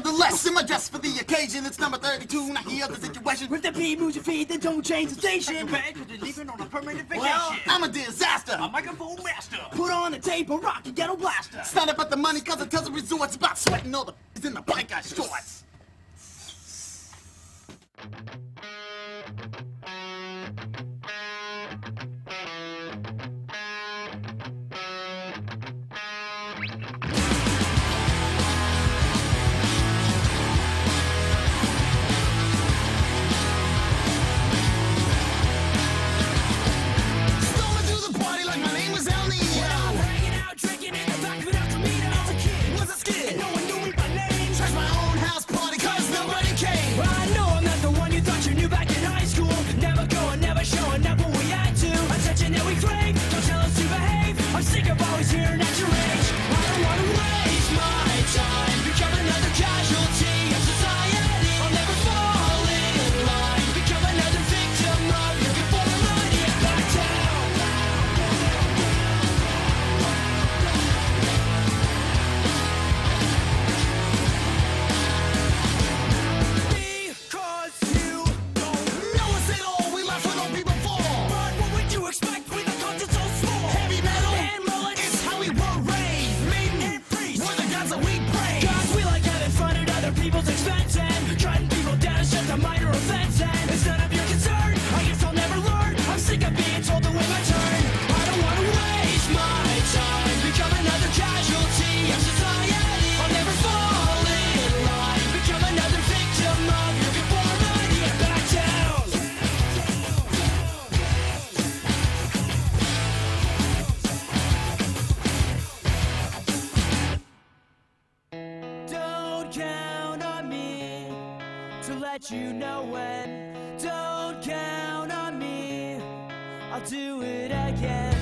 Nevertheless, in my dress for the occasion, it's number 32. Now here's the situation. With the beat moves your feet, then don't change the station. Bad, cause you're leaving on a permanent vacation. Well, I'm a disaster. A microphone master. Put on the tape and rock your ghetto blaster. It's not about the money, cause it tells the resorts about sweating all the in the biker shorts. Let you know when. Don't count on me, I'll do it again.